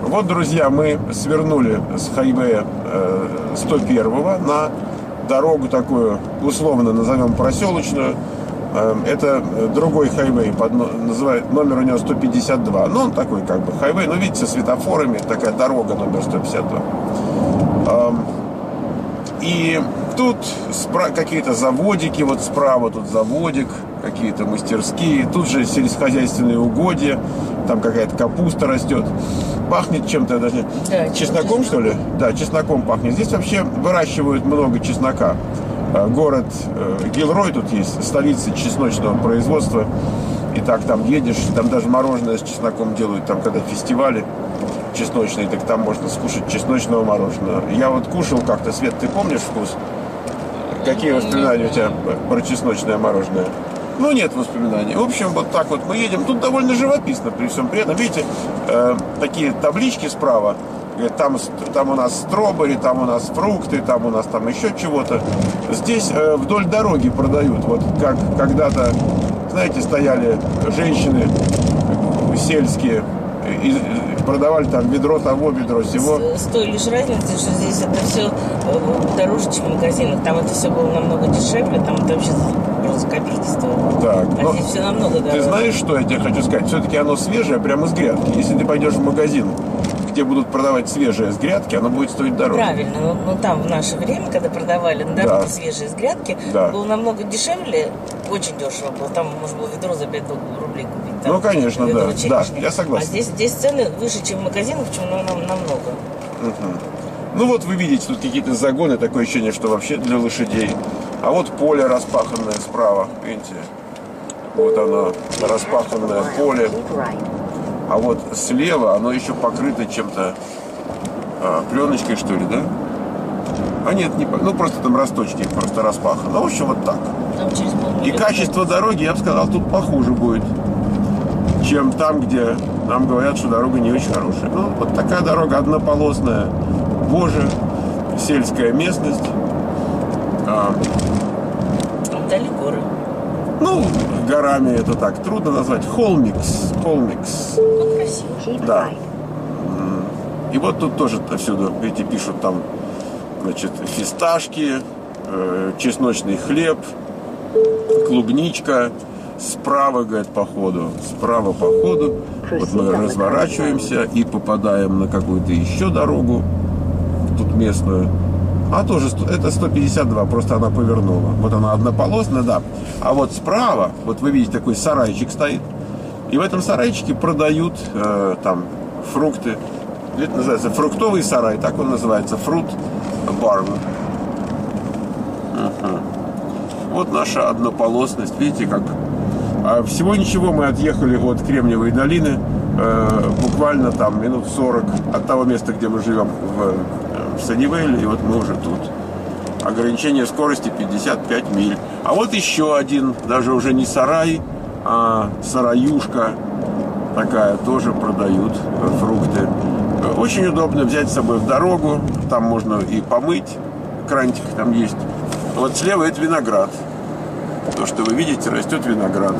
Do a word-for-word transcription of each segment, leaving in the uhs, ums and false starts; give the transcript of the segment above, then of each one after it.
Вот, друзья, мы свернули с хайвея сто первого на дорогу такую, условно назовем проселочную. Это другой хайвей, под, называют, номер у него сто пятьдесят два. Ну, он такой как бы хайвей, но видите, со светофорами, такая дорога номер сто пятьдесят два. И тут какие-то заводики, вот справа тут заводик, какие-то мастерские, тут же сельскохозяйственные угодья, там какая-то капуста растет. Пахнет чем-то даже, да, чесноком, что ли? Да, чесноком пахнет. Здесь вообще выращивают много чеснока. Город Гилрой тут есть, столица чесночного производства. И так там едешь, там даже мороженое с чесноком делают, там когда фестивали чесночные, так там можно скушать чесночного мороженого. Я вот кушал как-то, Свет, ты помнишь вкус? Какие воспоминания у тебя про чесночное мороженое? Ну, нет воспоминаний. В общем, вот так вот мы едем. Тут довольно живописно, при всем при этом. Видите, э, такие таблички справа. Там, там у нас стробери, там у нас фрукты, там у нас там еще чего-то. Здесь э, вдоль дороги продают. Вот как когда-то, знаете, стояли женщины сельские и продавали там ведро того, ведро сего. С, с той лишь разницей, что здесь это все дороже, чем в магазинах. Там это все было намного дешевле, там это вообще просто копейки стоило. Так, а здесь все намного дороже. Ты знаешь, что я тебе хочу сказать? Все-таки оно свежее, прямо из грядки. Если ты пойдешь в магазин, где будут продавать свежее с грядки, оно будет стоить дороже. Правильно, но, но там в наше время, когда продавали на дороге, да, свежее с грядки, да, было намного дешевле, очень дешево было. Там можно было ведро за пять рублей купить. Там, ну, конечно, да, да, я согласен. А здесь, здесь цены выше, чем в магазинах, чем нам, намного. Угу. Ну вот вы видите, тут какие-то загоны, такое ощущение, что вообще для лошадей. А вот поле распаханное справа, видите? Вот оно, распаханное поле. А вот слева оно еще покрыто чем-то, а, пленочкой, что ли, да? А нет, не, ну просто там росточки просто распаханы. В общем, вот так. И качество дороги, я бы сказал, тут похуже будет, чем там, где нам говорят, что дорога не очень хорошая. Ну, вот такая дорога однополосная, Боже, сельская местность. А, вдали горы. Ну, горами это так трудно назвать. Холмикс. Холмикс. Ну, красиво. Да. И вот тут тоже отсюда, видите, пишут там, значит, фисташки, э, чесночный хлеб, клубничка. Справа, говорят, по ходу. Справа по ходу. Вот мы разворачиваемся и попадаем на какую-то еще дорогу. Тут местную. А тоже это сто пятьдесят два, просто она повернула. Вот она однополосная, да. А вот справа, вот вы видите, такой сарайчик стоит. И в этом сарайчике продают э, там фрукты. Это называется фруктовый сарай, так он называется, фрут барн. Uh-huh. Вот наша однополосность, видите, как. А всего ничего, мы отъехали от Кремниевой долины, э, буквально там минут сорок от того места, где мы живем в в Саннивейле, и вот мы уже тут. Ограничение скорости пятьдесят пять миль. А вот еще один, даже уже не сарай, а сараюшка такая, тоже продают фрукты. Очень удобно взять с собой в дорогу, там можно и помыть, крантик там есть. Вот слева это виноград. То, что вы видите, растет виноград.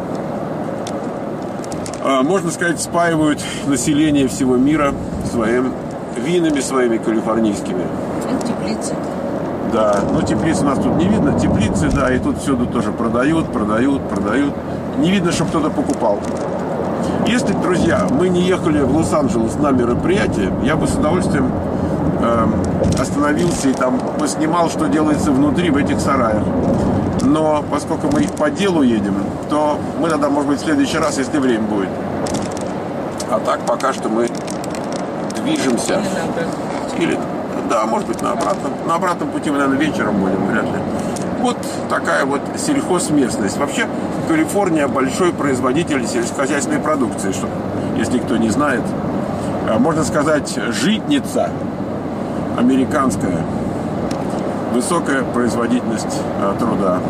Можно сказать, спаивают население всего мира своим винами своими калифорнийскими. Это теплицы. Да, ну теплиц у нас тут не видно. Теплицы, да, и тут всюду тоже продают, продают, продают. Не видно, чтобы кто-то покупал. Если, друзья, мы не ехали в Лос-Анджелес на мероприятие, я бы с удовольствием э, остановился и там поснимал, что делается внутри в этих сараях. Но поскольку мы по делу едем, то мы тогда, может быть, в следующий раз, если время будет. А так пока что мы движемся. Или на обратном пути. Или, да, может быть, на обратном. На обратном пути мы, наверное, вечером будем, вряд ли. Вот такая вот сельхозместность. Вообще, Калифорния большой производитель сельскохозяйственной продукции, что, если кто не знает. Можно сказать, житница американская. Высокая производительность а, труда.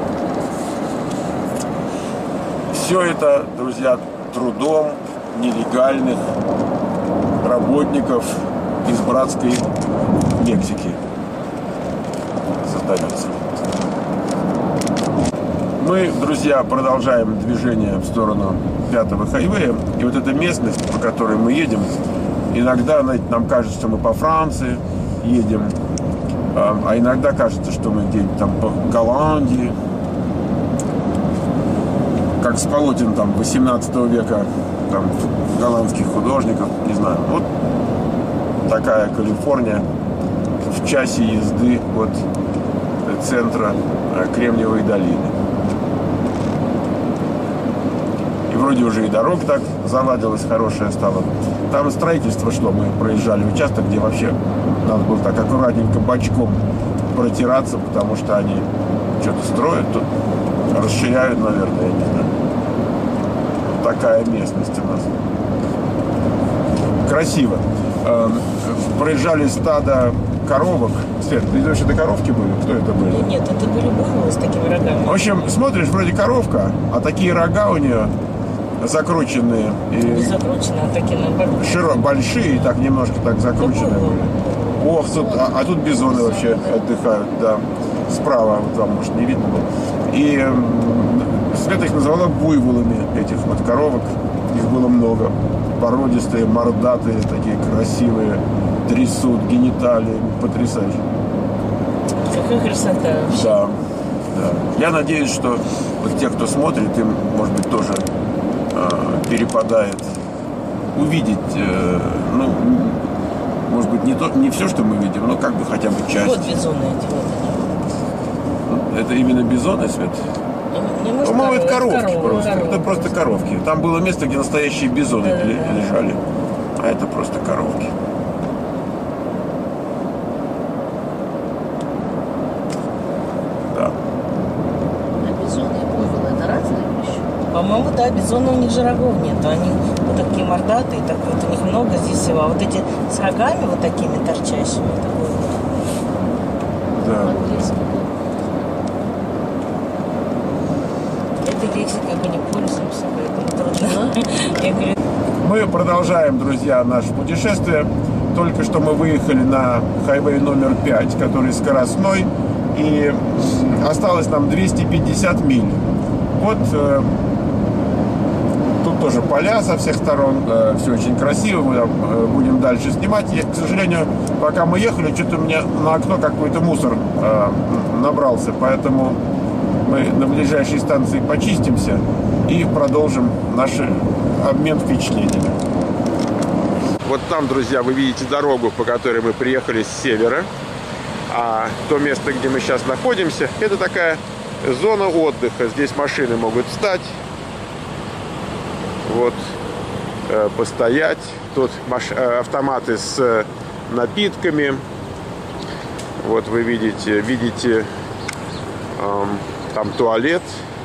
Все это, друзья, трудом нелегальных работников из братской Мексики создается. Мы, друзья, продолжаем движение в сторону пятого хайвея. И вот эта местность, по которой мы едем, Иногда нам кажется, что мы по Франции едем, а иногда кажется, что мы где-нибудь там по Голландии, как с полотен там восемнадцатого века, там голландских художников, не знаю. Вот такая Калифорния в часе езды от центра Кремниевой долины. И вроде уже и дорога так заладилась, хорошая стала. Там строительство шло, мы проезжали участок, где вообще надо было так аккуратненько бочком протираться, потому что они что-то строят тут, расширяют, наверное, я не знаю. Вот такая местность у нас. Красиво. Проезжали стадо коровок. Свет, ты идешь, это коровки были? Кто это были? Нет, это были буйволы с такими рогами. В общем, смотришь, вроде коровка, а такие рога у нее закрученные. И не закрученные, а такие наоборот. Широ, большие, так немножко так закрученные были. Ох, тут, а, а тут бизоны, бизоны вообще да. отдыхают, да. Справа, вот вам, может, не видно было. И э, Света их назвала буйволами, этих вот коровок. Их было много. Породистые, мордатые, такие красивые, трясут гениталии, потрясающе. Какая красота вообще. Да, да. Я надеюсь, что вот те, кто смотрит, им, может быть, тоже э, перепадает увидеть, э, ну, может быть, не, то, не все, что мы видим, но как бы хотя бы часть. Вот бизоны эти вот. Это именно бизоны, Свет? По-моему, это коровки, коровки просто. Коровки, это просто коровки. Там было место, где настоящие бизоны да, лежали. А это просто коровки. Да. А бизоны и буйволы это разные вещи? По-моему, да, бизоны у них же рогов нет. Они вот такие мордатые, так вот у них много здесь всего. А вот эти с рогами вот такими торчащими. Да. Лексикой мы не пользуемся, поэтому трудно. Я говорю... Мы продолжаем, друзья, наше путешествие. Только что мы выехали на хайвей номер пять, который скоростной, и осталось нам двести пятьдесят миль. Вот э, тут тоже поля со всех сторон, э, все очень красиво, мы э, будем дальше снимать. Я, к сожалению, пока мы ехали, что-то у меня на окно какой-то мусор э, набрался, поэтому мы на ближайшей станции почистимся и продолжим наш обмен впечатлениями. Вот там, друзья, вы видите дорогу, по которой мы приехали с севера. А то место, где мы сейчас находимся, это такая зона отдыха. Здесь машины могут встать, вот, э, постоять. Тут маш... э, автоматы с э, напитками. Вот вы видите, видите, э, там туалет.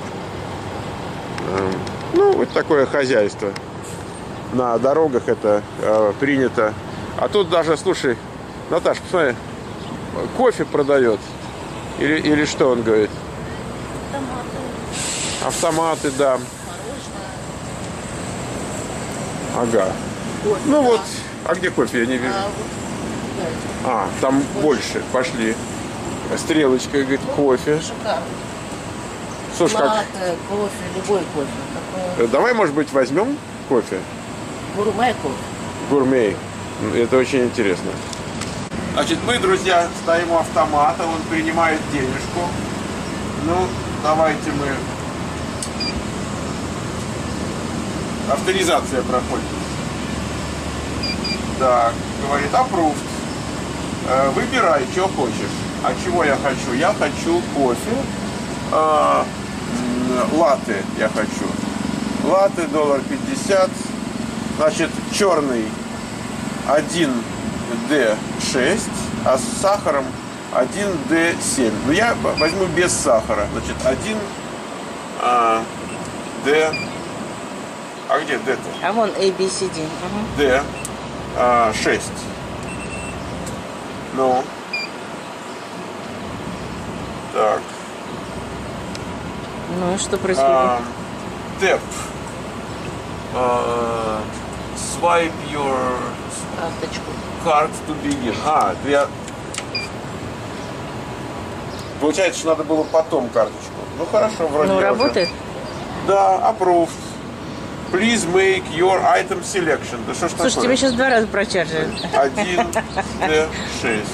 Э, ну, вот такое хозяйство. На дорогах это э, принято. А тут даже, слушай, Наташа, посмотри, кофе продает. Или, или что он говорит? Автоматы. Автоматы, да. Мороженое. Ага. Кофе, ну да. Вот, а где кофе? Я не вижу. А, вот, а там больше. больше. Пошли. Стрелочка, говорит, кофе. Шикарно. Слушай, как... кофе, любой кофе. Такое... Давай, может быть, возьмем кофе? Гурмей кофе. Гурмей. Это очень интересно. Значит, мы, друзья, стоим у автомата, он принимает денежку. Ну, давайте мы... Авторизация проходит. Так, говорит, approved. Выбирай, что хочешь. А чего я хочу? Я хочу кофе. А, латте я хочу. Латте, доллар пятьдесят. Значит, черный один дэ шесть, а с сахаром один дэ семь. Но я возьму без сахара. Значит, один дэ... А где дэ-то? А вон A, B, C, D. дэ шесть. Ну. Так. Ну и что происходит? Тэп. Uh, swipe your карточку. Card to begin. А, я... Получается, что надо было потом карточку. Ну хорошо, вроде. Ну работает? Уже... Да, approved. Please make your item selection. Да что ж такое? Слушай, тебе сейчас два раза прочаржили. один дэ шесть.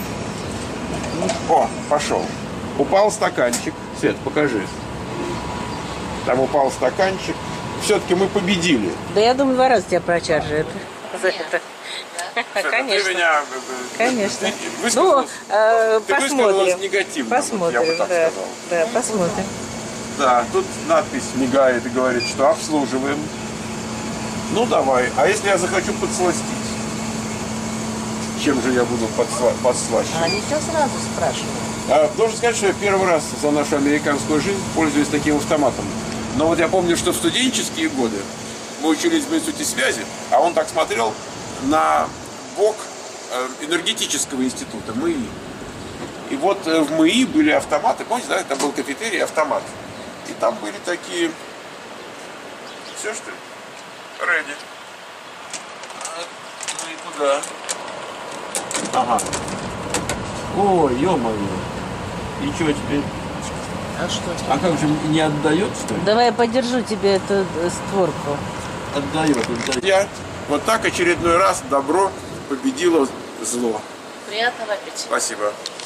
О, пошел. Упал стаканчик. Свет, покажи. Там упал стаканчик. Все-таки мы победили. Да я думаю, два раза тебя прочаржили. За это. Конечно. Ты меня... Конечно. Ты высказалась, ну, э, ты посмотрим. негативно. Посмотрим, я бы так да, сказал. да, посмотрим. Да, тут надпись мигает и говорит, что обслуживаем. Ну давай. А если я захочу подсластить? Чем же я буду подсла- подслащивать? А они тебя сразу спрашивают. А, должен сказать, что я первый раз за нашу американскую жизнь пользуюсь таким автоматом. Но вот я помню, что в студенческие годы мы учились в институте связи, а он так смотрел на бок энергетического института МИИ. И вот в МИИ были автоматы, помните, да, там был кафетерий, автомат. И там были такие... Все, что ли? Ready. Ну и куда? Ага. Ой, ё-моё. И что теперь? А что тебе? А как же, не отдает, что ли? Давай я подержу тебе эту створку. Отдает, отдает. Я вот так очередной раз добро победило зло. Приятного аппетита. Спасибо.